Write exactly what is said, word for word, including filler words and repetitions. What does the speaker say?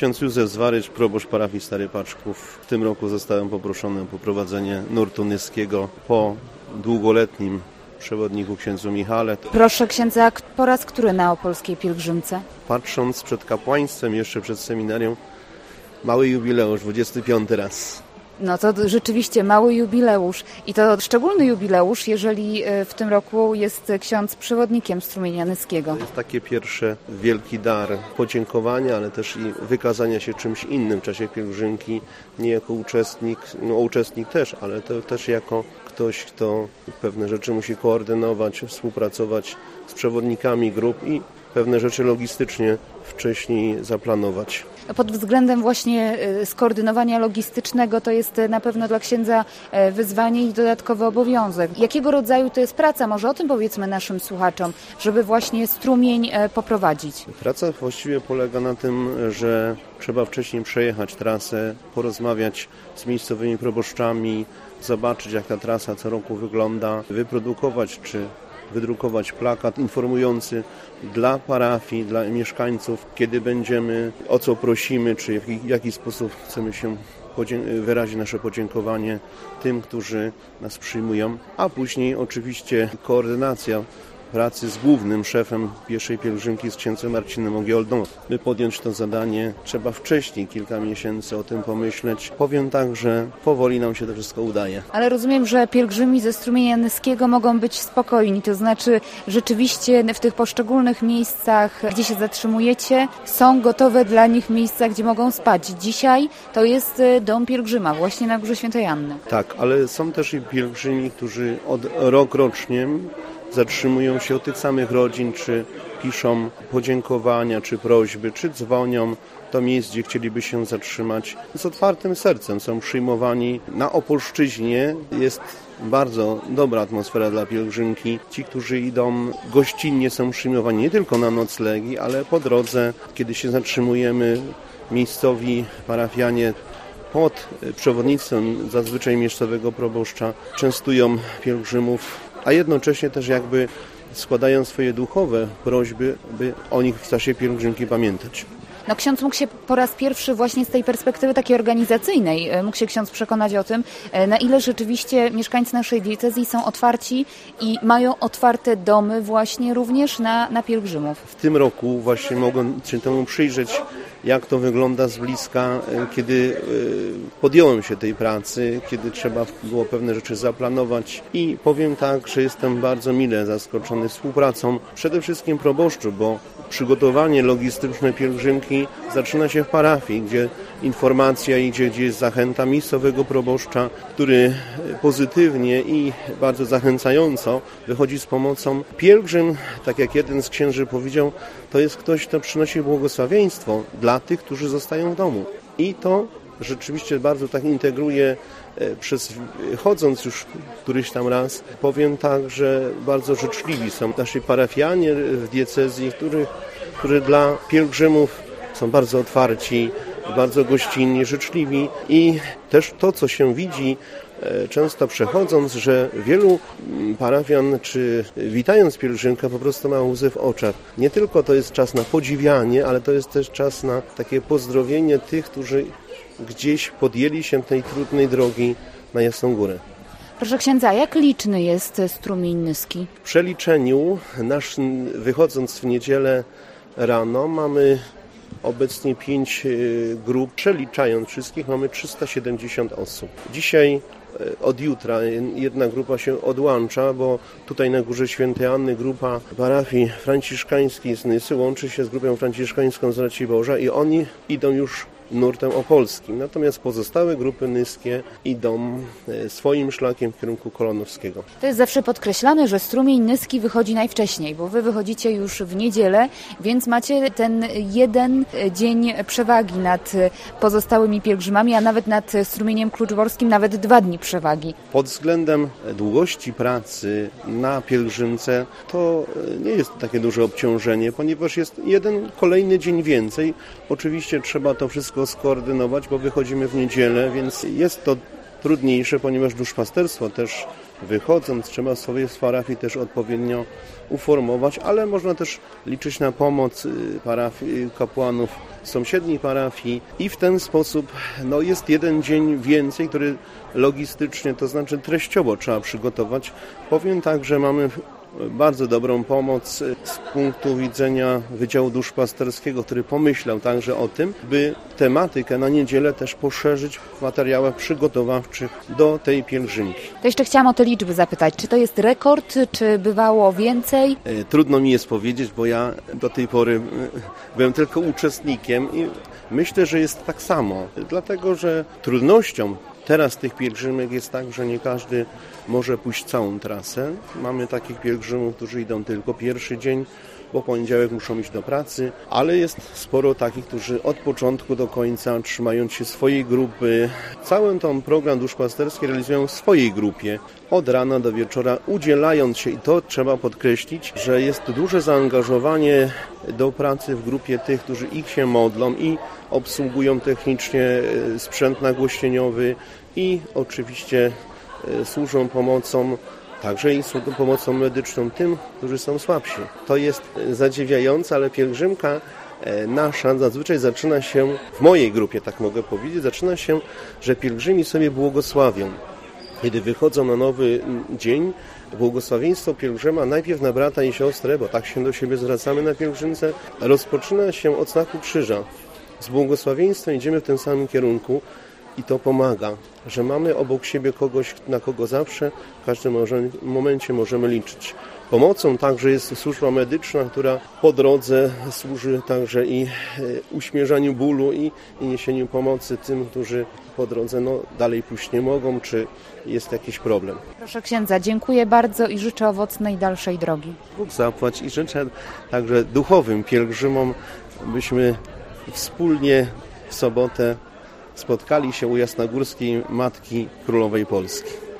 Ksiądz Józef Zwarycz, proboszcz parafii Stary Paczków. W tym roku zostałem poproszony o poprowadzenie nurtu nyskiego po długoletnim przewodniku księdzu Michale. Proszę księdza, po raz który na opolskiej pielgrzymce? Patrząc przed kapłaństwem, jeszcze przed seminarium, mały jubileusz, dwudziesty piąty raz. No to rzeczywiście mały jubileusz i to szczególny jubileusz, jeżeli w tym roku jest ksiądz przewodnikiem Strumienia Nyskiego. To jest takie pierwsze wielki dar podziękowania, ale też i wykazania się czymś innym w czasie pielgrzymki, nie jako uczestnik, no uczestnik też, ale to też jako ktoś, kto pewne rzeczy musi koordynować, współpracować z przewodnikami grup i pewne rzeczy logistycznie wcześniej zaplanować. Pod względem właśnie skoordynowania logistycznego to jest na pewno dla księdza wyzwanie i dodatkowy obowiązek. Jakiego rodzaju to jest praca? Może o tym powiedzmy naszym słuchaczom, żeby właśnie strumień poprowadzić. Praca właściwie polega na tym, że trzeba wcześniej przejechać trasę, porozmawiać z miejscowymi proboszczami, zobaczyć jak ta trasa co roku wygląda, wyprodukować czy wydrukować plakat informujący dla parafii, dla mieszkańców, kiedy będziemy, o co prosimy, czy w jaki sposób chcemy się wyrazić nasze podziękowanie tym, którzy nas przyjmują, a później oczywiście koordynacja pracy z głównym szefem pieszej pielgrzymki, z księdzem Marcinem Ogiełdą. By podjąć to zadanie, trzeba wcześniej, kilka miesięcy o tym pomyśleć. Powiem tak, że powoli nam się to wszystko udaje. Ale rozumiem, że pielgrzymi ze Strumienia Nyskiego mogą być spokojni, to znaczy rzeczywiście w tych poszczególnych miejscach, gdzie się zatrzymujecie, są gotowe dla nich miejsca, gdzie mogą spać. Dzisiaj to jest dom pielgrzyma, właśnie na Górze Świętej Anny. Tak, ale są też i pielgrzymi, którzy od rok rocznie zatrzymują się od tych samych rodzin, czy piszą podziękowania, czy prośby, czy dzwonią do miejsc, gdzie chcieliby się zatrzymać. Z otwartym sercem są przyjmowani. Na Opolszczyźnie jest bardzo dobra atmosfera dla pielgrzymki. Ci, którzy idą gościnnie, są przyjmowani nie tylko na noclegi, ale po drodze, kiedy się zatrzymujemy, miejscowi parafianie pod przewodnictwem zazwyczaj miejscowego proboszcza częstują pielgrzymów, a jednocześnie też jakby składają swoje duchowe prośby, by o nich w czasie pielgrzymki pamiętać. No ksiądz mógł się po raz pierwszy właśnie z tej perspektywy takiej organizacyjnej, mógł się ksiądz przekonać o tym, na ile rzeczywiście mieszkańcy naszej diecezji są otwarci i mają otwarte domy właśnie również na, na pielgrzymów. W tym roku właśnie mogłem się temu przyjrzeć, jak to wygląda z bliska, kiedy podjąłem się tej pracy, kiedy trzeba było pewne rzeczy zaplanować i powiem tak, że jestem bardzo mile zaskoczony współpracą przede wszystkim proboszczu, bo przygotowanie logistyczne pielgrzymki zaczyna się w parafii, gdzie informacja idzie, gdzie jest zachęta miejscowego proboszcza, który pozytywnie i bardzo zachęcająco wychodzi z pomocą. Pielgrzym, tak jak jeden z księży powiedział, to jest ktoś, kto przynosi błogosławieństwo dla tych, którzy zostają w domu. I to rzeczywiście bardzo tak integruje, przez, chodząc już któryś tam raz, powiem tak, że bardzo życzliwi są nasi parafianie w diecezji, którzy, którzy dla pielgrzymów są bardzo otwarci, bardzo gościnni, życzliwi i też to, co się widzi często przechodząc, że wielu parafian, czy witając pielgrzymkę, po prostu ma łzy w oczach. Nie tylko to jest czas na podziwianie, ale to jest też czas na takie pozdrowienie tych, którzy gdzieś podjęli się tej trudnej drogi na Jasną Górę. Proszę księdza, jak liczny jest Strumień Nyski? W przeliczeniu, nasz, wychodząc w niedzielę rano, mamy obecnie pięć grup. Przeliczając wszystkich, mamy trzysta siedemdziesiąt osób. Dzisiaj od jutra jedna grupa się odłącza, bo tutaj na Górze Świętej Anny grupa parafii franciszkańskiej z Nysy łączy się z grupą franciszkańską z Raciborza i oni idą już nurtem opolskim. Natomiast pozostałe grupy nyskie idą swoim szlakiem w kierunku Kolonowskiego. To jest zawsze podkreślane, że Strumień Nyski wychodzi najwcześniej, bo wy wychodzicie już w niedzielę, więc macie ten jeden dzień przewagi nad pozostałymi pielgrzymami, a nawet nad Strumieniem Kluczborskim nawet dwa dni przewagi. Pod względem długości pracy na pielgrzymce to nie jest takie duże obciążenie, ponieważ jest jeden kolejny dzień więcej. Oczywiście trzeba to wszystko skoordynować, bo wychodzimy w niedzielę, więc jest to trudniejsze, ponieważ duszpasterstwo też wychodząc trzeba sobie z parafii też odpowiednio uformować, ale można też liczyć na pomoc parafii, kapłanów sąsiedniej parafii i w ten sposób no, jest jeden dzień więcej, który logistycznie, to znaczy treściowo trzeba przygotować. Powiem tak, że mamy bardzo dobrą pomoc z punktu widzenia Wydziału Duszpasterskiego, który pomyślał także o tym, by tematykę na niedzielę też poszerzyć w materiałach przygotowawczych do tej pielgrzymki. To jeszcze chciałam o te liczby zapytać. Czy to jest rekord, czy bywało więcej? Trudno mi jest powiedzieć, bo ja do tej pory byłem tylko uczestnikiem i myślę, że jest tak samo. Dlatego, że trudnością teraz tych pielgrzymek jest tak, że nie każdy może pójść całą trasę. Mamy takich pielgrzymów, którzy idą tylko pierwszy dzień, bo poniedziałek muszą iść do pracy, ale jest sporo takich, którzy od początku do końca, trzymając się swojej grupy, cały ten program duszpasterski realizują w swojej grupie, od rana do wieczora, udzielając się, i to trzeba podkreślić, że jest duże zaangażowanie do pracy w grupie tych, którzy ich się modlą i obsługują technicznie sprzęt nagłośnieniowy i oczywiście służą pomocą, także i pomocą medyczną tym, którzy są słabsi. To jest zadziwiające, ale pielgrzymka nasza zazwyczaj zaczyna się, w mojej grupie tak mogę powiedzieć, zaczyna się, że pielgrzymi sobie błogosławią. Kiedy wychodzą na nowy dzień, błogosławieństwo pielgrzyma najpierw na brata i siostrę, bo tak się do siebie zwracamy na pielgrzymce, rozpoczyna się od znaku krzyża. Z błogosławieństwem idziemy w tym samym kierunku i to pomaga, że mamy obok siebie kogoś, na kogo zawsze w każdym momencie możemy liczyć. Pomocą także jest służba medyczna, która po drodze służy także i uśmierzaniu bólu i, i niesieniu pomocy tym, którzy po drodze no, dalej pójść nie mogą, czy jest jakiś problem. Proszę księdza, dziękuję bardzo i życzę owocnej dalszej drogi. Bóg zapłać i życzę także duchowym pielgrzymom, byśmy wspólnie w sobotę spotkali się u Jasnogórskiej Matki Królowej Polski.